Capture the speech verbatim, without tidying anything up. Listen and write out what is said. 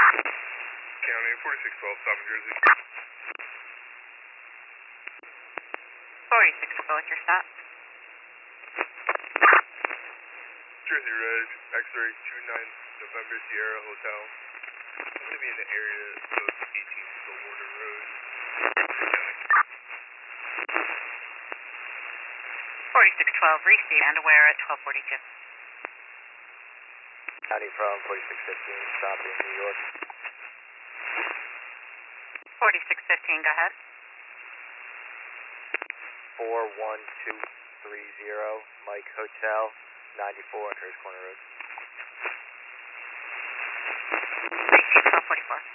County, forty-six twelve, South Jersey. forty-six twelve, what's your stop? Jersey Red, X-ray two nine November Sierra Hotel. I'm going to be in the area of eighteen Stillwater Road. forty-six twelve, receive and aware at twelve forty-two. County from forty-six fifteen, stop in New York. forty-six fifteen, go ahead. four one two three zero, Mike Hotel, ninety-four on Hurst Corner Road. Receive twelve forty-four.